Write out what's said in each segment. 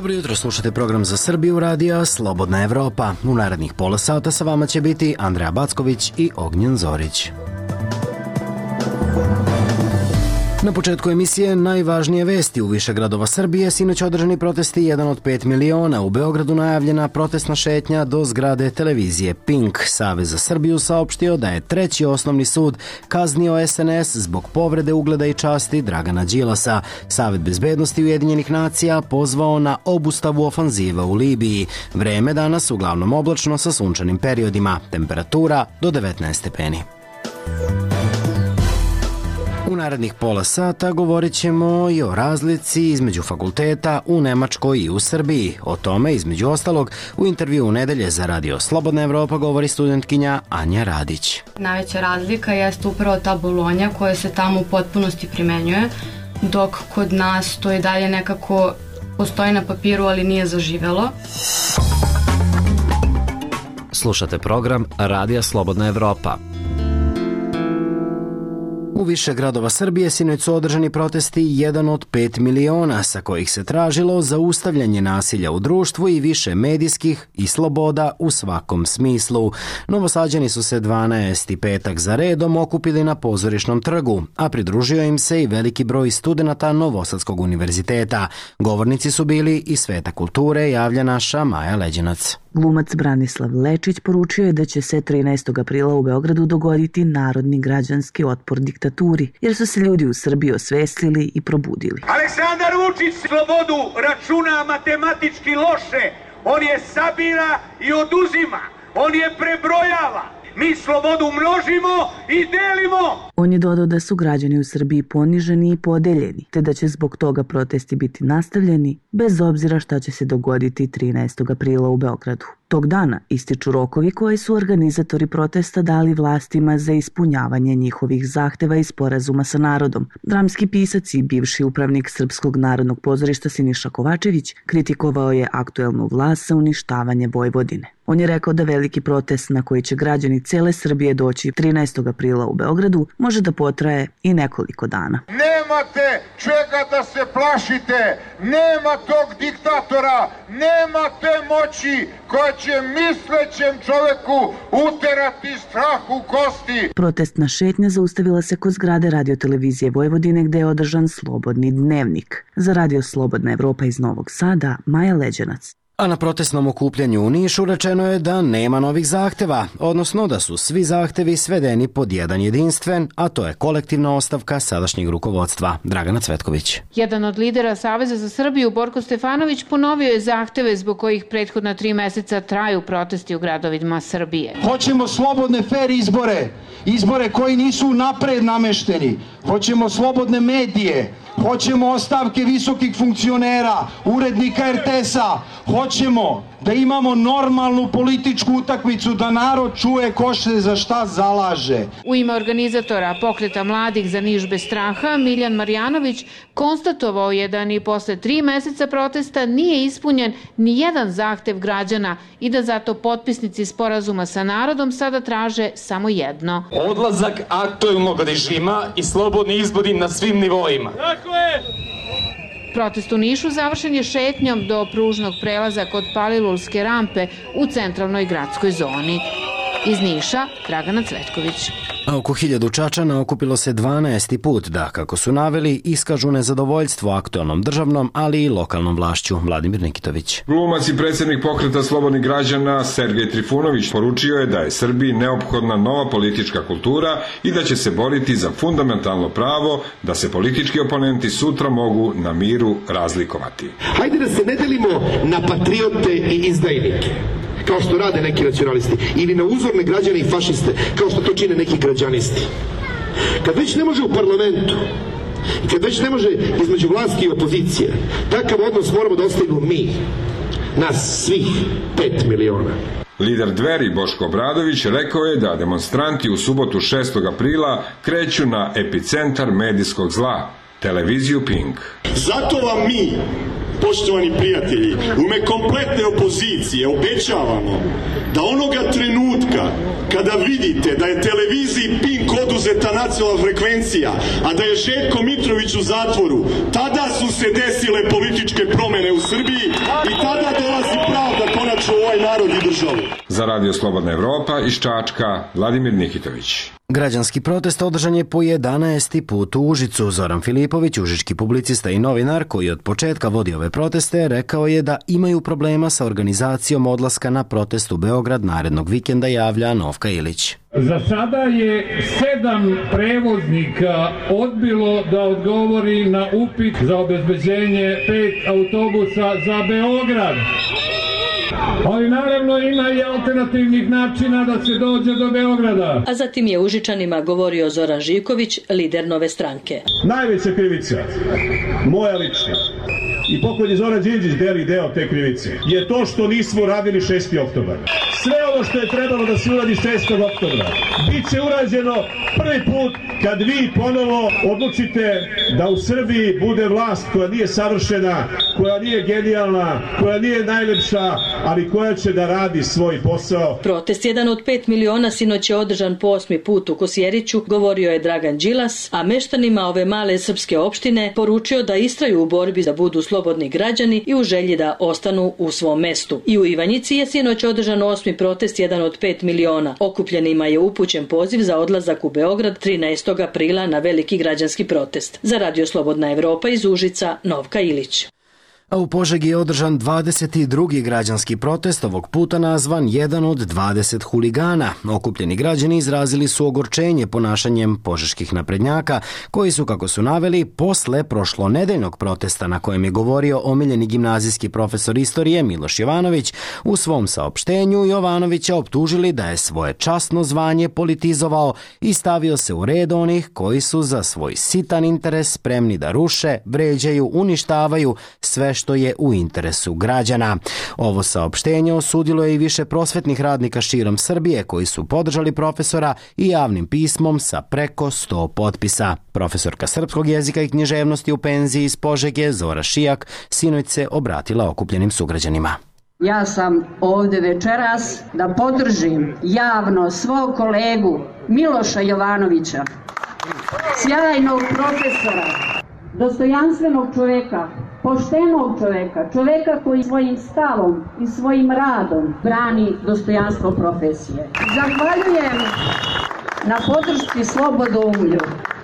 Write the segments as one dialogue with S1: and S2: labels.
S1: Dobro jutro, slušate program za Srbiju radija Slobodna Evropa. U narednih pola sata sa vama će biti Andreja Backović i Ognjen Zorić. Na početku emisije najvažnije vesti. U više gradova Srbije sinoć održani protesti 1 od 5 miliona. U Beogradu najavljena protestna šetnja do zgrade televizije Pink. Savez za Srbiju saopštio da je Treći osnovni sud kaznio SNS zbog povrede ugleda i časti Dragana Đilasa. Savet bezbednosti Ujedinjenih nacija pozvao na obustavu ofanziva u Libiji. Vreme danas uglavnom oblačno sa sunčanim periodima. Temperatura do 19 stepeni. U narednih pola sata govorit ćemo i o razlici između fakulteta u Nemačkoj i u Srbiji. O tome, između ostalog, u intervju u nedelje za radio Slobodna Evropa govori studentkinja Anja Radić.
S2: Najveća razlika jeste upravo ta Bolonja koja se tamo u potpunosti primenjuje, dok kod nas to i dalje nekako postoji na papiru, ali nije zaživelo.
S1: Slušate program Radija Slobodna Evropa. U više gradova Srbije sinoć su održani protesti 1 od 5 miliona, sa kojih se tražilo zaustavljanje nasilja u društvu i više medijskih i sloboda u svakom smislu. Novosađani su se 12. petak za redom okupili na Pozorišnom trgu, a pridružio im se i veliki broj studenata Novosadskog univerziteta. Govornici su bili i sveta kulture, javlja naša Maja Leđinac.
S3: Glumac Branislav Lečić poručio je da će se 13. aprila u Beogradu dogoditi narodni građanski otpor diktaturi, jer su se ljudi u Srbiji osvestili i probudili.
S4: Aleksandar Vučić slobodu računa matematički loše. On je sabira i oduzima. On je prebrojava. Mi slobodu množimo i delimo.
S3: On je dodao da su građani u Srbiji poniženi i podeljeni, te da će zbog toga protesti biti nastavljeni, bez obzira šta će se dogoditi 13. aprila u Beogradu. Tog dana ističu rokovi koje su organizatori protesta dali vlastima za ispunjavanje njihovih zahteva i sporazuma sa narodom. Dramski pisac i bivši upravnik Srpskog narodnog pozorišta Siniša Kovačević kritikovao je aktuelnu vlast za uništavanje Vojvodine. On je rekao da veliki protest na koji će građani cele Srbije doći 13. aprila u Beogradu može da potraje i nekoliko dana.
S5: Nemate čega da se plašite, nema tog diktatora, nema te moći koja će mislećem čoveku uterati strah u kosti.
S3: Protestna šetnja zaustavila se kod zgrade radiotelevizije Vojvodine gde je održan slobodni dnevnik. Za radio Slobodna Evropa iz Novog Sada, Maja Leđanac.
S1: A na protestnom okupljanju u Nišu rečeno je da nema novih zahteva, odnosno da su svi zahtevi svedeni pod jedan jedinstven, a to je kolektivna ostavka sadašnjeg rukovodstva. Dragana Cvetković.
S6: Jedan od lidera Saveza za Srbiju, Borko Stefanović, ponovio je zahteve zbog kojih prethodna 3 meseca traju protesti u gradovima Srbije.
S7: Hoćemo slobodne fer izbore, izbore koji nisu napred namešteni. Hoćemo slobodne medije, hoćemo ostavke visokih funkcionera, urednika RTS-a, hoćemo da imamo normalnu političku utakmicu, da narod čuje ko se za šta zalaže.
S6: U ime organizatora Pokreta mladih za Niš bez straha, Miljan Marjanović konstatovao je da ni posle 3 meseca protesta nije ispunjen ni jedan zahtev građana i da zato potpisnici sporazuma sa narodom sada traže samo jedno.
S8: Odlazak aktuelnog režima i slobodni izbori na svim nivoima. Tako je!
S6: Protest u Nišu završen je šetnjom do pružnog prelaza kod Palilulske rampe u centralnoj gradskoj zoni. Iz Niša, Dragana Cvetković.
S1: A oko 1000 Čačana okupilo se 12. put da, kako su naveli, iskažu nezadovoljstvo aktualnom državnom, ali i lokalnom vlašću. Vladimir Nikitović.
S9: Glumac i predsjednik Pokreta slobodnih građana Sergej Trifunović poručio je da je Srbiji neophodna nova politička kultura i da će se boriti za fundamentalno pravo da se politički oponenti sutra mogu na miru razlikovati.
S10: Hajde da se ne delimo na patriote i izdajnike, kao što rade neki nacionalisti, ili na uzorne građane i fašiste, kao što to čine neki građanisti. Kad već ne može u parlamentu i kad već ne može između vlasti i opozicije, takav odnos moramo da ostavimo mi, nas svih 5 miliona.
S9: Lider Dveri Boško Obradović rekao je da demonstranti u subotu 6. aprila kreću na epicentar medijskog zla, televiziju Pink.
S10: Zato vam mi
S11: Poštovani prijatelji, u ime kompletne opozicije obećavamo da onoga trenutka kada vidite da je televiziji Pink oduzeta nacionalna frekvencija, a da je Željko Mitrović u zatvoru, tada su se desile političke promene u Srbiji i tada dolazi pravda konačno u ovaj narod i državu.
S9: Za Radio Slobodna Evropa iz Čačka, Vladimir Nikitović.
S1: Građanski protest održan je po 11. put u Užicu. Zoran Filipović, užički publicista i novinar koji od početka vodi ove proteste, rekao je da imaju problema sa organizacijom odlaska na protest u Beograd narednog vikenda, javlja Novka Ilić.
S12: Za sada je 7 prevoznika odbilo da odgovori na upit za obezbeđenje 5 autobusa za Beograd. Ali naravno ima i alternativnih načina da se dođe do Beograda.
S13: A zatim je Užičanima govorio Zoran Živković, lider Nove stranke.
S12: Najveća krivica, moja lična, i pokojni Zoran Đinđić deli deo te krivice, je to što nismo radili 6. oktobar. Sve ovo što je trebalo da se uradi 6. oktobra bit će urađeno prvi put kad vi ponovo odlučite da u Srbiji bude vlast koja nije savršena, koja nije genijalna, koja nije najlepša, ali koja će da radi svoj posao.
S13: Protest 1 od 5 miliona sinoć je održan po 8. put u Kosjeriću, govorio je Dragan Đilas, a meštanima ove male srpske opštine poručio da istraju u borbi da budu slobodni građani i u želji da ostanu u svom mestu. I u Ivanjici je sinoć održan 8. protest 1 od 5 miliona. Okupljenima je upućen poziv za odlazak u Beograd 13. aprila na veliki građanski protest. Za Radio Slobodna Evropa iz Užica, Novka Ilić.
S1: A u Požegi je održan 22. građanski protest, ovog puta nazvan 1 od 20 huligana. Okupljeni građani izrazili su ogorčenje ponašanjem požeških naprednjaka, koji su, kako su naveli, posle prošlonedeljnog protesta na kojem je govorio omiljeni gimnazijski profesor istorije Miloš Jovanović, u svom saopštenju Jovanovića optužili da je svoje časno zvanje politizovao i stavio se u red onih koji su za svoj sitan interes spremni da ruše, vređaju, uništavaju sve što je u interesu građana. Ovo saopštenje osudilo je i više prosvetnih radnika širom Srbije koji su podržali profesora i javnim pismom sa preko 100 potpisa. Profesorka srpskog jezika i književnosti u penziji iz Požege, Zora Šijak, sinoć se obratila okupljenim sugrađanima.
S14: Ja sam ovde večeras da podržim javno svog kolegu Miloša Jovanovića, sjajnog profesora, dostojanstvenog čoveka, poštenog čoveka, čoveka koji svojim stavom i svojim radom brani dostojanstvo profesije. Zahvaljujem na podršci slobodoumlju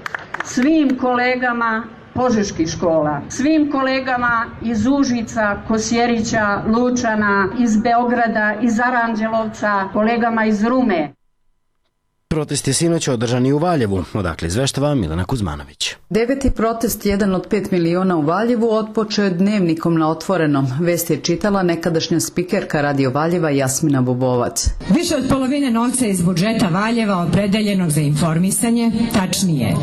S14: svim kolegama požeških škola, svim kolegama iz Užica, Kosjerića, Lučana, iz Beograda, iz Aranđelovca, kolegama iz Rume.
S1: Protest je sinoć održan i u Valjevu, odakle izveštava Milena Kuzmanović.
S15: 9. protest 1 od 5 miliona u Valjevu otpočeo je dnevnikom na Otvorenom. Vest je čitala nekadašnja spikerka Radio Valjeva Jasmina Bobovac.
S16: Više od polovine novca iz budžeta Valjeva opredeljenog za informisanje, tačnije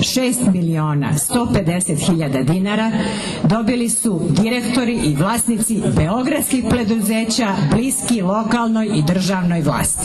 S16: 6.150.000 dinara, dobili su direktori i vlasnici beogradskih preduzeća bliski lokalnoj i državnoj vlasti.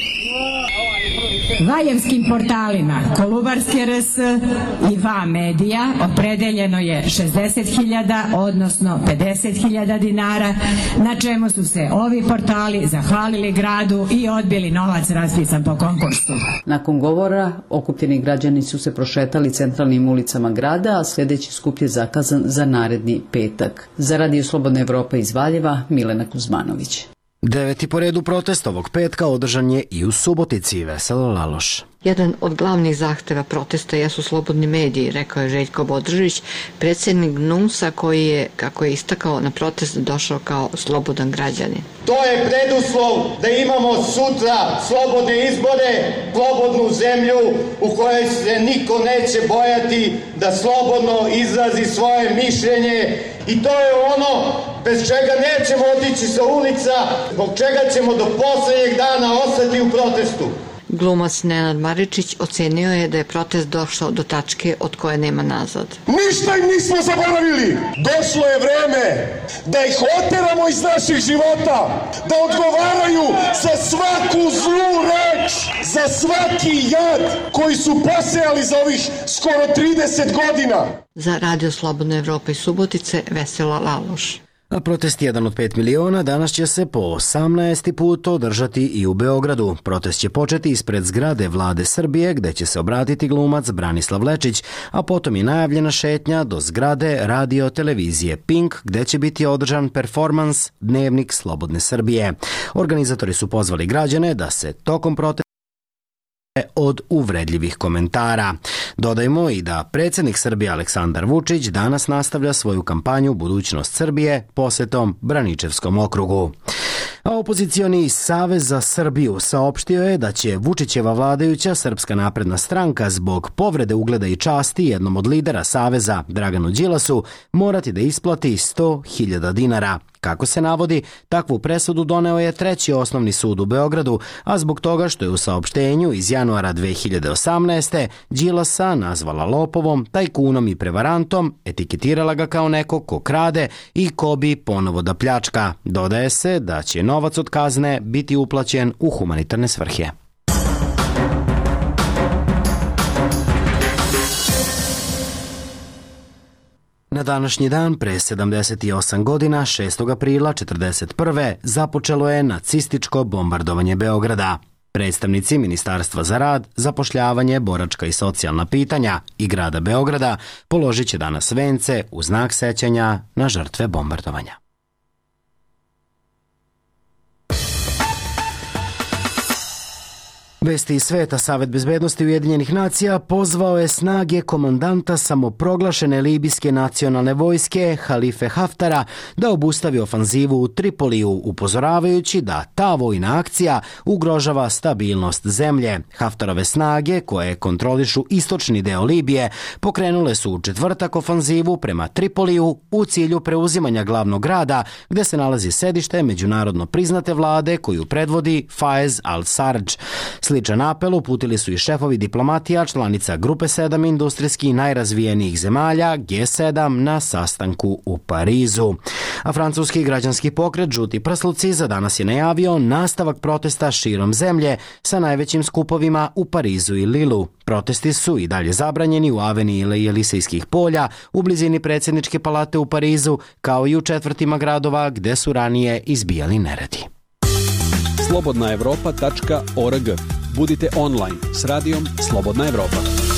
S16: Valjevskim portalima Kolubarske RS i VA Medija opredeljeno je 60.000, odnosno 50.000 dinara, na čemu su se ovi portali zahvalili gradu i odbili novac raspisan po konkursu.
S15: Nakon govora, okupljeni građani su se prošetali centralnim ulicama grada, a sljedeći skup je zakazan za naredni petak. Za Radio Slobodna Evropa iz Valjeva, Milena Kuzmanović.
S1: 9. po redu protest ovog petka održan je i u Subotici. Veselo Laloš.
S17: Jedan od glavnih zahteva protesta jesu slobodni mediji, rekao je Željko Bodržić, predsjednik NUNS-a koji je, kako je istakao, na protest došao kao slobodan građanin.
S18: To je preduslov da imamo sutra slobodne izbore, slobodnu zemlju u kojoj se niko neće bojati da slobodno izrazi svoje mišljenje i to je ono bez čega nećemo otići sa ulica, zbog čega ćemo do poslednjeg dana ostati u protestu.
S17: Glumac Nenad Maričić ocenio je da je protest došao do tačke od koje nema nazad.
S19: Ništa im nismo zaboravili. Došlo je vreme da ih oteramo iz naših života, da odgovaraju za svaku zlu reč, za svaki jad koji su posejali za ovih skoro 30 godina.
S17: Za Radio Slobodna Evropa iz Subotice, Vesela Laloš.
S1: A protest 1 od 5 miliona danas će se po 18. put održati i u Beogradu. Protest će početi ispred zgrade Vlade Srbije, gde će se obratiti glumac Branislav Lečić, a potom je najavljena šetnja do zgrade radio televizije Pink, gde će biti održan performans Dnevnik Slobodne Srbije. Organizatori su pozvali građane da se tokom protesta od uvredljivih komentara. Dodajmo i da predsjednik Srbije Aleksandar Vučić danas nastavlja svoju kampanju Budućnost Srbije posetom Braničevskom okrugu. A opozicioni Savez za Srbiju saopštio je da će Vučićeva vladajuća Srpska napredna stranka zbog povrede ugleda i časti jednom od lidera Saveza, Draganu Đilasu, morati da isplati 100.000 dinara. Kako se navodi, takvu presudu doneo je Treći osnovni sud u Beogradu, a zbog toga što je u saopštenju iz januara 2018. Đilasa nazvala lopovom, tajkunom i prevarantom, etiketirala ga kao neko ko krade i ko bi ponovo da pljačka. Dodaje se da će novac od kazne biti uplaćen u humanitarne svrhe. Na današnji dan, pre 78 godina, 6. aprila 1941. započelo je nacističko bombardovanje Beograda. Predstavnici Ministarstva za rad, zapošljavanje, boračka i socijalna pitanja i grada Beograda položit će danas vence u znak sećanja na žrtve bombardovanja. Vesti iz sveta. Savet bezbednosti Ujedinjenih nacija pozvao je snage komandanta samoproglašene libijske nacionalne vojske Halife Haftara da obustavi ofanzivu u Tripoliju, upozoravajući da ta vojna akcija ugrožava stabilnost zemlje. Haftarove snage, koje kontrolišu istočni deo Libije, pokrenule su u četvrtak ofanzivu prema Tripoliju u cilju preuzimanja glavnog grada, gde se nalazi sedište međunarodno priznate vlade koju predvodi Faiz al-Sarraj. Sličan apel uputili su i šefovi diplomatija članica Grupe 7 industrijski najrazvijenijih zemalja G7 na sastanku u Parizu. A francuski građanski pokret Žuti prsluci za danas je najavio nastavak protesta širom zemlje sa najvećim skupovima u Parizu i Lilu. Protesti su i dalje zabranjeni u aveniji Jelisejskih polja, u blizini predsjedničke palate u Parizu, kao i u četvrtima gradova gde su ranije izbijali neredi.
S20: slobodnaevropa.org. Budite online s radijom Slobodna Evropa.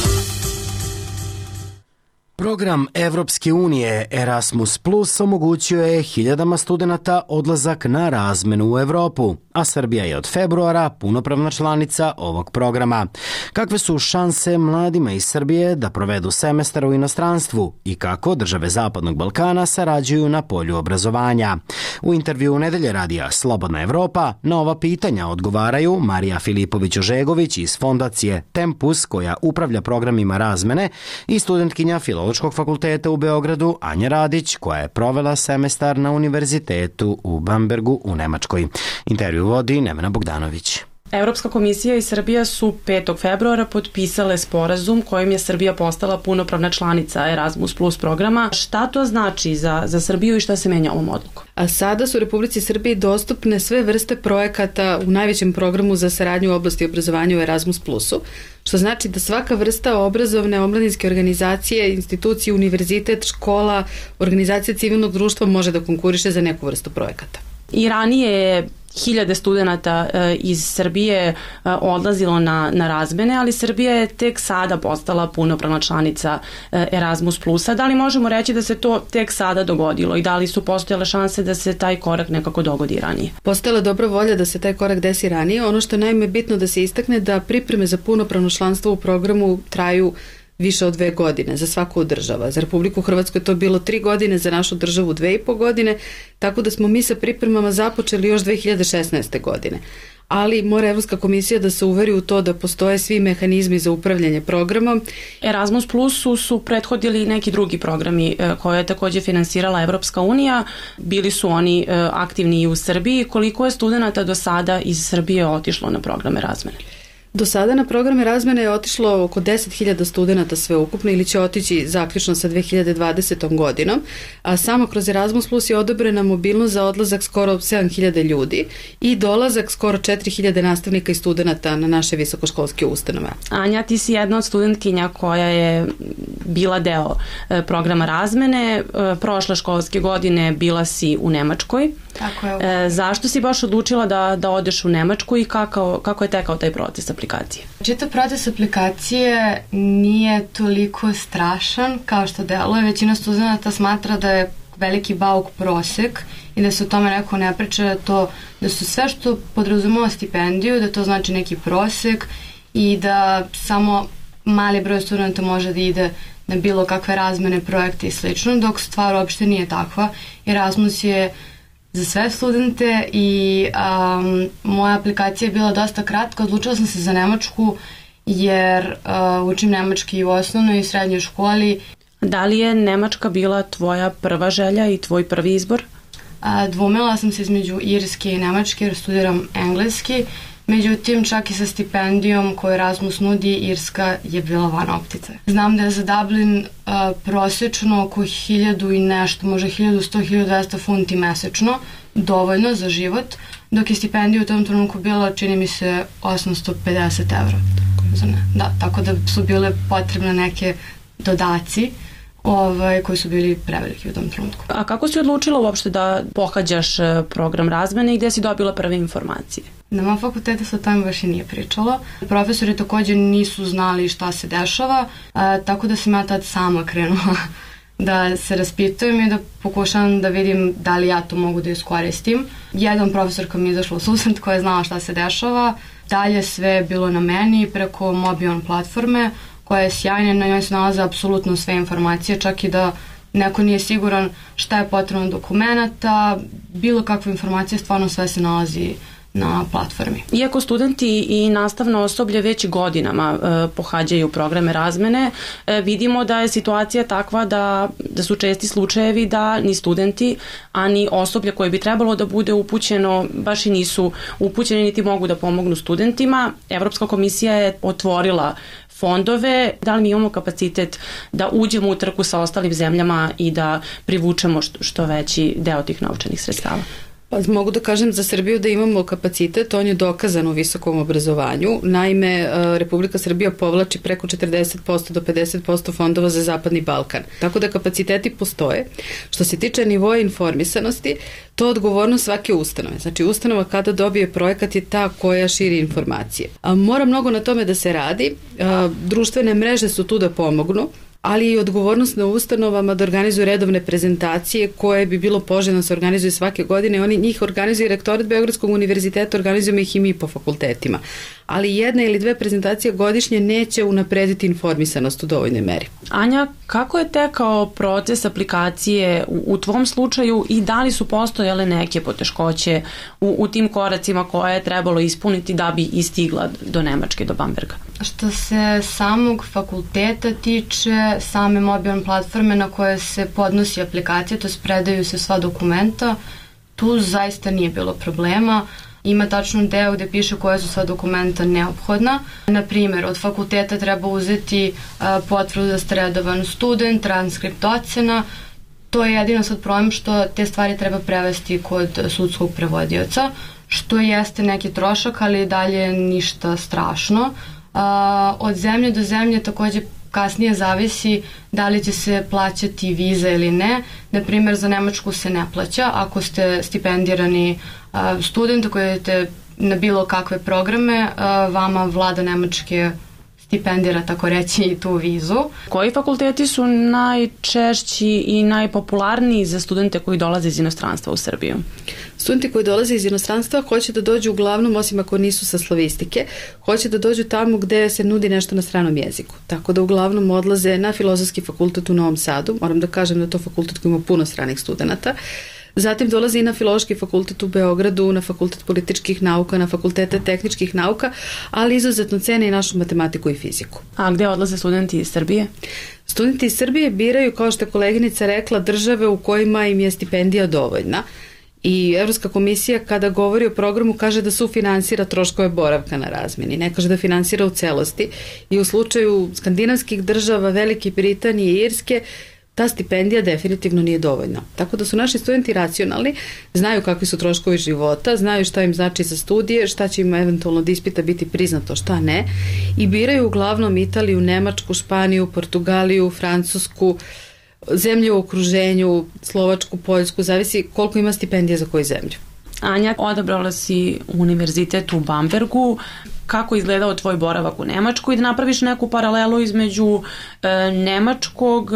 S1: Program Evropske unije Erasmus Plus omogućio je hiljadama studenata odlazak na razmenu u Evropu, a Srbija je od februara punopravna članica ovog programa. Kakve su šanse mladima iz Srbije da provedu semestar u inostranstvu i kako države Zapadnog Balkana sarađuju na polju obrazovanja? U intervju u Nedelje radija Slobodna Evropa na ova pitanja odgovaraju Marija Filipović-Ožegović iz fondacije Tempus, koja upravlja programima razmene, i studentkinja Filološkog fakulteta u Beogradu Anja Radić, koja je provela semestar na univerzitetu u Bambergu u Nemačkoj. Intervju vodi Nemena Bogdanović.
S21: Evropska komisija i Srbija su 5. februara potpisale sporazum kojim je Srbija postala punopravna članica Erasmus Plus programa. Šta to znači za Srbiju i šta se menja ovom odlukom?
S2: A sada su u Republici Srbiji dostupne sve vrste projekata u najvećem programu za saradnju u oblasti obrazovanja u Erasmus Plusu, što znači da svaka vrsta obrazovne, omladinske organizacije, institucije, univerzitet, škola, organizacija civilnog društva može da konkuriše za neku vrstu projekata.
S21: I ranije je hiljade studenata iz Srbije odlazilo na razmene, ali Srbija je tek sada postala punopravna članica Erasmus Plusa. Da li možemo reći da se to tek sada dogodilo i da li su postojale šanse da se taj korak nekako dogodi ranije?
S2: Postojala dobra volja da se taj korak desi ranije. Ono što je najme bitno da se istakne da pripreme za punopravno članstvo u programu traju više od 2 godine za svaku od država. Za Republiku Hrvatsku je to bilo 3 godine, za našu državu 2,5 godine, tako da smo mi sa pripremama započeli još 2016. godine. Ali mora Evropska komisija da se uveri u to da postoje svi mehanizmi za upravljanje programom.
S21: Erasmus Plusu su prethodili neki drugi programi koje je također finansirala Evropska unija. Bili su oni aktivni i u Srbiji. Koliko je studenata do sada iz Srbije otišlo na programe razmene?
S2: Do sada na programe razmene je otišlo oko 10.000 studenta sveukupno ili će otići zaključno sa 2020. godinom, a samo kroz Erasmus Plus je odobrena mobilnost za odlazak skoro 7.000 ljudi i dolazak skoro 4.000 nastavnika i studenta na naše visokoškolske ustanove.
S21: Anja, ti si jedna od studentkinja koja je bila deo programa razmene. Prošle školske godine bila si u Nemačkoj.
S4: Tako je.
S21: Zašto si baš odlučila da odeš u Nemačku i kako je tekao taj proces aplikacije?
S4: Čitav proces aplikacije nije toliko strašan kao što deluje. Većina studenta smatra da je veliki bauk prosek i da se o tome neko ne priča, da su sve što podrazumeva stipendiju, da to znači neki prosek i da samo mali broj studenta može da ide na bilo kakve razmene, projekte i slično, dok stvar uopšte nije takva. Erasmus je za sve studente i moja aplikacija je bila dosta kratka. Odlučila sam se za Nemačku jer učim nemački u osnovnoj i srednjoj školi.
S21: Da li je Nemačka bila tvoja prva želja i tvoj prvi izbor?
S4: Dvomila sam se između Irske i Nemačke jer studiram engleski. Međutim, čak i sa stipendijom koju Erasmus nudi, Irska je bila van optice. Znam da je za Dublin prosečno oko 1000 i nešto, možda 1100-1200 funti mesečno, dovoljno za život, dok je stipendija u tom trenutku bila, čini mi se, 850 evra. Da, tako da su bile potrebne neke dodaci koji su bili preveliki u tom trenutku.
S21: A kako si odlučila uopšte da pohađaš program razmene i gde si dobila prve informacije?
S4: Na mojom fakultetu se o tome baš i nije pričalo. Profesori također nisu znali šta se dešava, tako da sam ja tad sama krenula da se raspitujem i da pokušam da vidim da li ja to mogu da iskoristim. Jedan profesor koji mi je izašla u susret koja je znala šta se dešava, dalje sve je bilo na meni preko Mobion platforme koja je sjajna, na njoj se nalaze apsolutno sve informacije, čak i da neko nije siguran šta je potrebno dokumenta, bilo kakve informacije, stvarno sve se nalazi na platformi.
S21: Iako studenti i nastavno osoblje već godinama pohađaju programe razmene, vidimo da je situacija takva da su česti slučajevi da ni studenti, a ni osoblje koje bi trebalo da bude upućeno baš i nisu upućeni niti mogu da pomognu studentima. Evropska komisija je otvorila fondove, da li mi imamo kapacitet da uđemo u trku sa ostalim zemljama i da privučemo što veći deo tih novčanih sredstava?
S2: Pa mogu da kažem za Srbiju da imamo kapacitet, on je dokazan u visokom obrazovanju. Naime, Republika Srbija povlači preko 40% do 50% fondova za Zapadni Balkan. Tako da kapaciteti postoje. Što se tiče nivoa informisanosti, to je odgovornost svake ustanove. Znači, ustanova kada dobije projekat je ta koja širi informacije. Mora mnogo na tome da se radi. Društvene mreže su tu da pomognu, ali i odgovornost na ustanovama da organizuju redovne prezentacije koje bi bilo poželjno da se organizuju svake godine. Oni njih organizuju rektorat Beogradskog univerziteta, organizujemo ih i mi po fakultetima. Ali jedna ili dve prezentacije godišnje neće unaprediti informisanost u dovoljnoj meri.
S21: Anja, kako je tekao proces aplikacije u tvom slučaju i da li su postojale neke poteškoće u tim koracima koje je trebalo ispuniti da bi istigla do Nemačke, do Bamberga?
S4: Što se samog fakulteta tiče, same mobilne platforme na koje se podnosi aplikacija, to predaju se sva dokumenta, tu zaista nije bilo problema. Ima tačno deo gde piše koje su sva dokumenta neophodna. Na primjer, od fakulteta treba uzeti potvrdu da ste redovan student, transkript ocena. To je jedino sad problem što te stvari treba prevesti kod sudskog prevodioca, što jeste neki trošak, ali dalje ništa strašno. Od zemlje do zemlje također kasnije zavisi da li će se plaćati viza ili ne. Na primjer, za Nemačku se ne plaća. Ako ste stipendirani student koji idete na bilo kakve programe, vama vlada Nemačke stipendira, tako reći, i tu vizu.
S21: Koji fakulteti su najčešći i najpopularniji za studente koji dolaze iz inostranstva u Srbiju?
S2: Studenti koji dolaze iz inostranstva hoće da dođu uglavnom, osim ako nisu sa slavistike, hoće da dođu tamo gde se nudi nešto na stranom jeziku. Tako da uglavnom odlaze na Filozofski fakultet u Novom Sadu. Moram da kažem da to fakultet koji ima puno stranih studenata. Zatim dolazi i na Filološki fakultet u Beogradu, na Fakultet političkih nauka, na Fakultete tehničkih nauka, ali izuzetno cene i našu matematiku i fiziku.
S21: A gde odlaze studenti iz Srbije?
S2: Studenti iz Srbije biraju, kao što je koleginica rekla, države u kojima im je stipendija dovoljna. I Evropska komisija kada govori o programu kaže da sufinansira troškove boravka na razmeni, ne kaže da finansira u celosti. I u slučaju skandinavskih država, Velike Britanije i Irske, ta stipendija definitivno nije dovoljna. Tako da su naši studenti racionalni, znaju kakvi su troškovi života, znaju šta im znači za studije, šta će im eventualno od ispita biti priznato, šta ne, i biraju uglavnom Italiju, Nemačku, Španiju, Portugaliju, Francusku, zemlje u okruženju, Slovačku, Poljsku, zavisi koliko ima stipendija za koju zemlju.
S21: Anja, odabrala si univerzitet u Bambergu. Kako izgledao tvoj boravak u Nemačkoj i da napraviš neku paralelu između nemačkog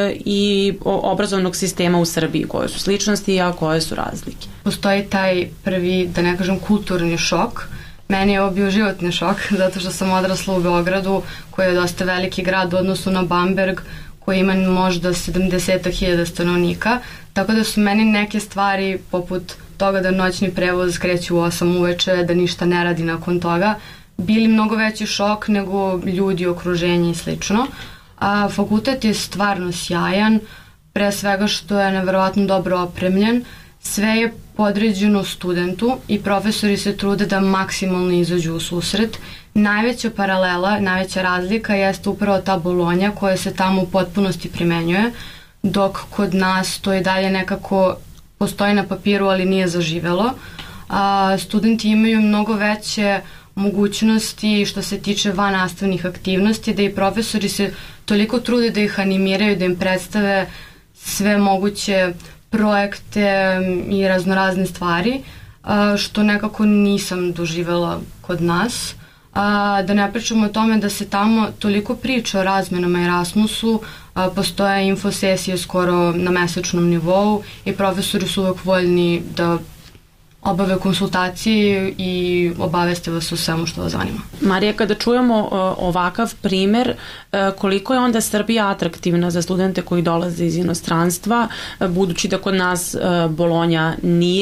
S21: i obrazovnog sistema u Srbiji? Koje su sličnosti, a koje su razlike?
S4: Postoji taj prvi, da ne kažem, kulturni šok. Meni je ovo bio životni šok, zato što sam odrasla u Beogradu, koji je dosta veliki grad u odnosu na Bamberg, koji ima možda 70.000 stanovnika, tako da su meni neke stvari poput toga da noćni prevoz kreće u 8 uveče, da ništa ne radi nakon toga, bili mnogo veći šok nego ljudi, okruženje i slično. A fakultet je stvarno sjajan, pre svega što je neverovatno dobro opremljen, sve je podređeno studentu i profesori se trude da maksimalno izađu u susret. Najveća paralela, najveća razlika jeste upravo ta Bolonja koja se tamo u potpunosti primenjuje, dok kod nas to i dalje nekako postoji na papiru, ali nije zaživelo. Studenti imaju mnogo veće mogućnosti što se tiče vannastavnih aktivnosti, da i profesori se toliko trude da ih animiraju, da im predstave sve moguće projekte i raznorazne stvari, što nekako nisam doživela kod nas. Da ne pričamo o tome da se tamo toliko priča o razmenama Erasmusu, postoje infosesije skoro na mesečnom nivou i profesori su uvek voljni da obave konsultacije i obaveste vas o svemu što vas zanima.
S21: Marija, kada čujemo ovakav primer, koliko je onda Srbija atraktivna za studente koji dolaze iz inostranstva, budući da kod nas Bolonja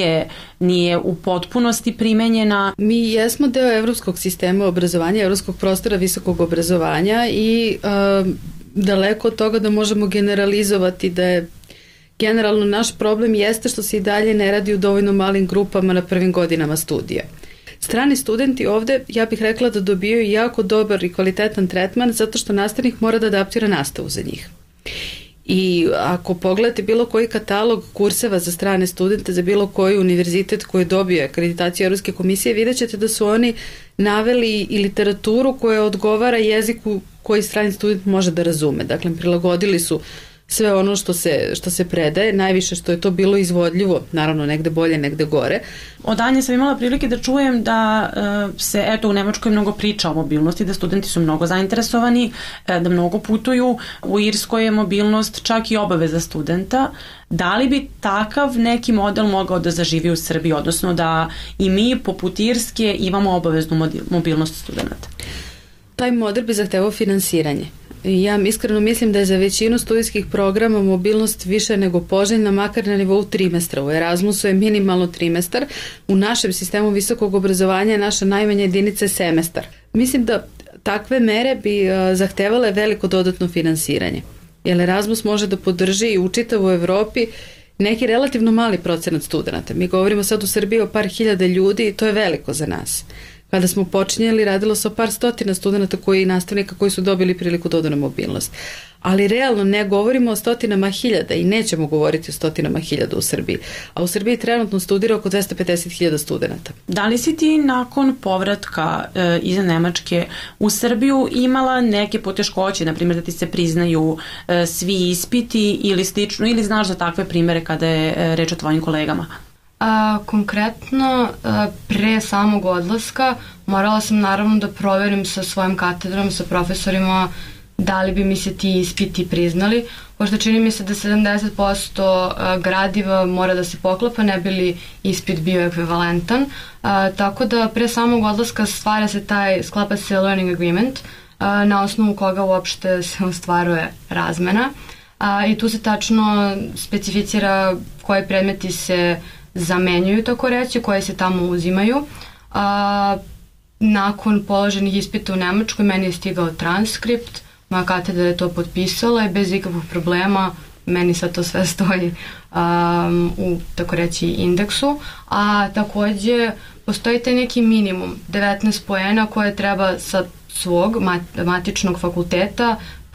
S21: nije u potpunosti primenjena?
S2: Mi jesmo deo evropskog sistema obrazovanja, evropskog prostora visokog obrazovanja i daleko od toga da možemo generalizovati da je generalno naš problem jeste što se i dalje ne radi u dovoljno malim grupama na prvim godinama studija. Strani studenti ovde, ja bih rekla da dobijaju jako dobar i kvalitetan tretman zato što nastavnik mora da adaptira nastavu za njih. I ako pogledate bilo koji katalog kurseva za strane studente, za bilo koji univerzitet koji dobije akreditaciju Evropske komisije, vidjet ćete da su oni naveli i literaturu koja odgovara jeziku koji strani student može da razume. Dakle, prilagodili su sve ono što se predaje, najviše što je to bilo izvodljivo, naravno negde bolje, negde gore.
S21: Od Anje sam imala prilike da čujem da se u Nemačkoj mnogo priča o mobilnosti, da studenti su mnogo zainteresovani, da mnogo putuju. U Irskoj je mobilnost čak i obaveza studenta. Da li bi takav neki model mogao da zaživi u Srbiji, odnosno da i mi poput Irske imamo obaveznu mobilnost studenta?
S2: Taj model bi zahtevao finansiranje. Ja iskreno mislim da je za većinu studijskih programa mobilnost više nego poželjna, makar na nivou trimestra. U Erasmusu je minimalno trimestar, u našem sistemu visokog obrazovanja je naša najmanja jedinica semestar. Mislim da takve mere bi zahtevale veliko dodatno finansiranje, jer Erasmus može da podrži i u čitavoj Evropi neki relativno mali procenat studenta. Mi govorimo sad u Srbiji o par hiljada ljudi i to je veliko za nas. Kada smo počinjeli, radilo se o par stotina studenta nastavnika koji su dobili priliku dodanu mobilnost. Ali realno ne govorimo o stotinama hiljada i nećemo govoriti o stotinama hiljada u Srbiji. A u Srbiji trenutno studira oko 250.000 studenta.
S21: Da li si ti nakon povratka iz Nemačke u Srbiju imala neke poteškoće, na primjer da ti se priznaju svi ispiti ili slično, ili znaš za takve primere kada je reč o tvojim kolegama?
S4: Konkretno, pre samog odlaska morala sam naravno da proverim sa svojom katedrom, sa profesorima da li bi mi se ti ispiti priznali, pošto čini mi se da 70% gradiva mora da se poklapa, ne bi li ispit bio ekvivalentan, tako da pre samog odlaska sklapa se learning agreement, na osnovu koga uopšte se ostvaruje razmena, i tu se tačno specificira koji predmeti se zamenjuju, tako reći, koje se tamo uzimaju. Nakon položenih ispita u Nemačkoj meni je stigao transkript, moja katedra je to potpisala i bez ikakvog problema meni sad to sve stoji u, tako reći, indeksu, a takođe postoji taj neki minimum, 19 poena koje treba sa svog matičnog fakulteta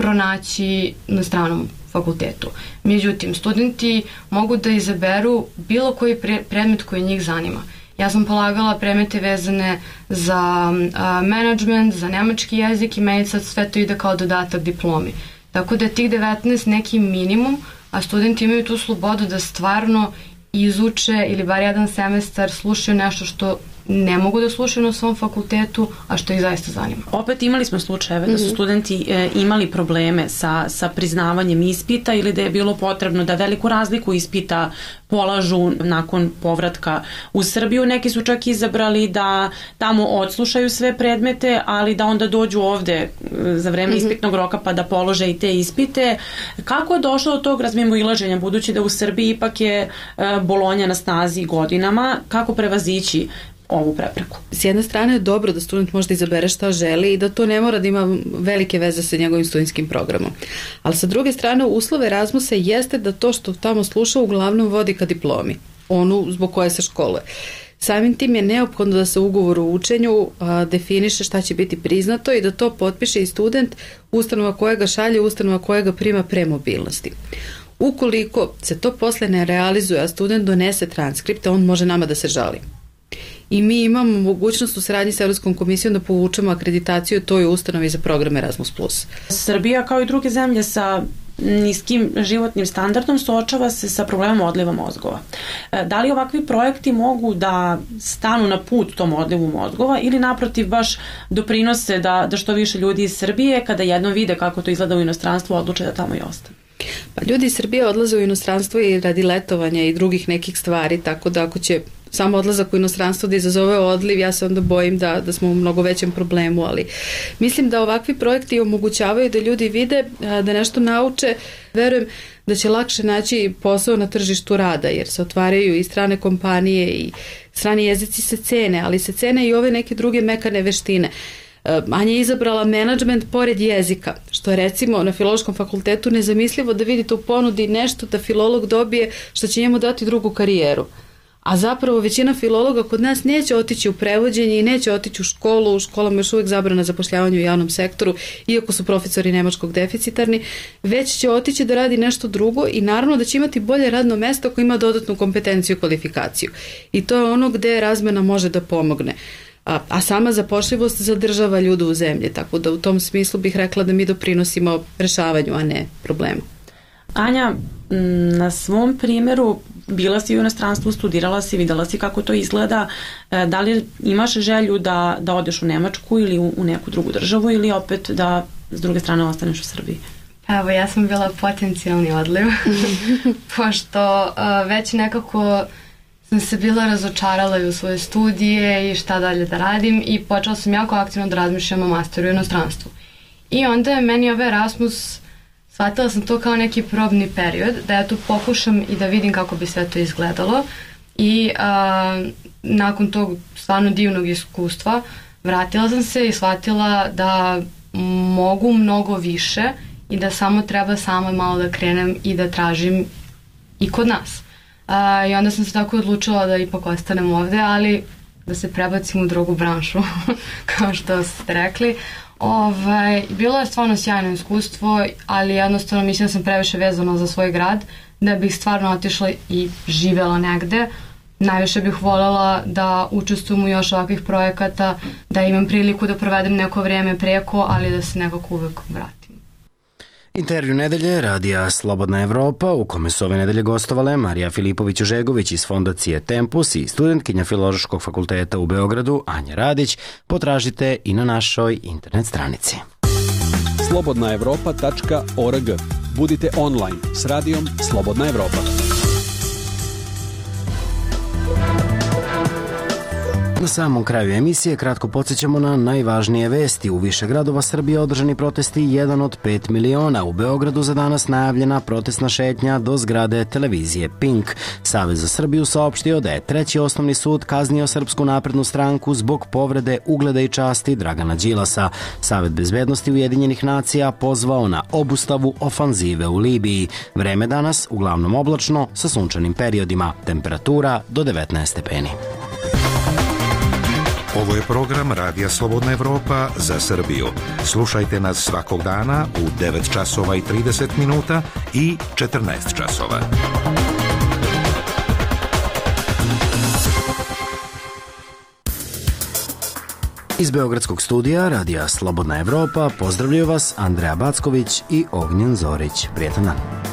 S4: pronaći na stranom fakultetu. Međutim, studenti mogu da izaberu bilo koji predmet koji njih zanima. Ja sam polagala predmete vezane za menadžment, za nemački jezik i meni sad sve to ide kao dodatak diplomi. Tako da je tih 19 neki minimum, a studenti imaju tu slobodu da stvarno izuče ili bar jedan semestar slušaju nešto što ne mogu da slušaju na svom fakultetu, a što ih zaista zanima.
S21: Opet imali smo slučajeve da su studenti imali probleme sa priznavanjem ispita ili da je bilo potrebno da veliku razliku ispita polažu nakon povratka u Srbiju. Neki su čak izabrali da tamo odslušaju sve predmete, ali da onda dođu ovde za vreme ispitnog roka pa da polože i te ispite. Kako je došlo do tog razmimoilaženja, budući da u Srbiji ipak je Bolonja na snazi godinama, kako prevazići ovu prepreku?
S2: S jedne strane je dobro da student može da izabere šta želi i da to ne mora da ima velike veze sa njegovim studentskim programom. Ali sa druge strane, uslov Erasmusa jeste da to što tamo sluša uglavnom vodi ka diplomi, onu zbog koje se školuje. Samim tim je neophodno da se u ugovoru o učenju definiše šta će biti priznato i da to potpiše i student, ustanova koja ga šalje, ustanova koja ga prima pre mobilnosti. Ukoliko se to posle ne realizuje, a student donese transkripte, on može nama da se žali. I mi imamo mogućnost u saradnji sa Evropskom komisijom da povučemo akreditaciju toj ustanovi za program Erasmus+.
S21: Srbija, kao i druge zemlje sa niskim životnim standardom, suočava se sa problemom odliva mozgova. Da li ovakvi projekti mogu da stanu na put tom odlivu mozgova ili naprotiv baš doprinose da što više ljudi iz Srbije, kada jednom vide kako to izgleda u inostranstvu, odluče da tamo i ostane?
S2: Pa ljudi iz Srbije odlaze u inostranstvo i radi letovanja i drugih nekih stvari, tako da ako će samo odlazak u inostranstvo da izazove odliv, ja se onda bojim da smo u mnogo većem problemu, ali mislim da ovakvi projekti omogućavaju da ljudi vide, da nešto nauče. Verujem da će lakše naći posao na tržištu rada, jer se otvaraju i strane kompanije i strani jezici se cene, ali se cene i ove neke druge mekane veštine. Anja je izabrala menadžment pored jezika, što je recimo na Filološkom fakultetu nezamislivo da vidite u ponudi nešto da filolog dobije što će njemu dati drugu karijeru. A zapravo većina filologa kod nas neće otići u prevođenje i neće otići u školu. U školama još uvijek zabrana zapošljavanja u javnom sektoru, iako su profesori nemačkog deficitarni, već će otići da radi nešto drugo i naravno da će imati bolje radno mesto ako ima dodatnu kompetenciju i kvalifikaciju. I to je ono gde razmena može da pomogne. A sama zapošljivost zadržava ljude u zemlji, tako da u tom smislu bih rekla da mi doprinosimo rešavanju, a ne problemu.
S21: Anja, na svom primjeru bila si u inostranstvu, studirala si, videla si kako to izgleda. Da li imaš želju da odeš u Nemačku ili u neku drugu državu ili opet da s druge strane ostaneš u Srbiji?
S4: Evo, ja sam bila potencijalni odliv, pošto već nekako sam se bila razočarala i u svoje studije i šta dalje da radim i počela sam jako aktivno da razmišljam o masteru u inostranstvu. I onda je meni ovaj Erasmus, shvatila sam to kao neki probni period, da ja tu pokušam i da vidim kako bi sve to izgledalo i nakon tog stvarno divnog iskustva vratila sam se i shvatila da mogu mnogo više i da samo treba sama malo da krenem i da tražim i kod nas. I onda sam se tako odlučila da ipak ostanem ovde, ali da se prebacim u drugu branšu, kao što ste rekli. Bilo je stvarno sjajno iskustvo, ali jednostavno mislim da sam previše vezana za svoj grad, da bih stvarno otišla i živela negde. Najviše bih voljela da učestvujem u još ovakvih projekata, da imam priliku da provedem neko vrijeme preko, ali da se nekako uvek vratim.
S1: Intervju nedelje radija Slobodna Evropa, u kome su ove nedelje gostovale Marija Filipović-Užegović iz Fondacije Tempus i studentkinja Filološkog fakulteta u Beogradu Anja Radić, potražite i na našoj internet stranici.
S20: slobodnaevropa.org. Budite online s radijom Slobodna Evropa.
S1: Na samom kraju emisije kratko podsjećamo na najvažnije vesti. U više gradova Srbije održani protesti 1 od 5 miliona. U Beogradu za danas najavljena protestna šetnja do zgrade televizije Pink. Savez za Srbiju saopštio da je Treći osnovni sud kaznio Srpsku naprednu stranku zbog povrede ugleda i časti Dragana Đilasa. Savet bezbednosti Ujedinjenih nacija pozvao na obustavu ofanzive u Libiji. Vreme danas uglavnom oblačno sa sunčanim periodima. Temperatura do 19 stepeni.
S5: Ovo je program Radija Slobodna Evropa za Srbiju. Slušajte nas svakog dana u 9 časova i 30 minuta i 14 časova.
S1: Iz Beogradskog studija Radija Slobodna Evropa pozdravljaju vas Andreja Backović i Ognjen Zorić. Prijetan dan.